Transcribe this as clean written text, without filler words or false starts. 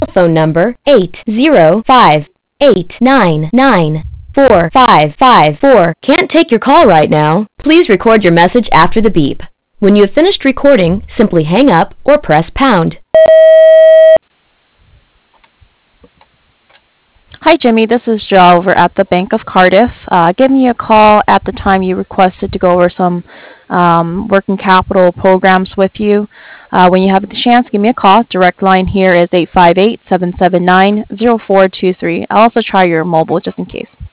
telephone number 805-899-4554 can't take your call right now. Please record your message after the beep. When you have finished recording, simply hang up or press pound. Hi Jimmy, this is Joe over at the Bank of Cardiff. Give me a call at the time you requested to go over some working capital programs with you. When you have the chance, give me a call. Direct line here is 858-779-0423. I'll also try your mobile just in case.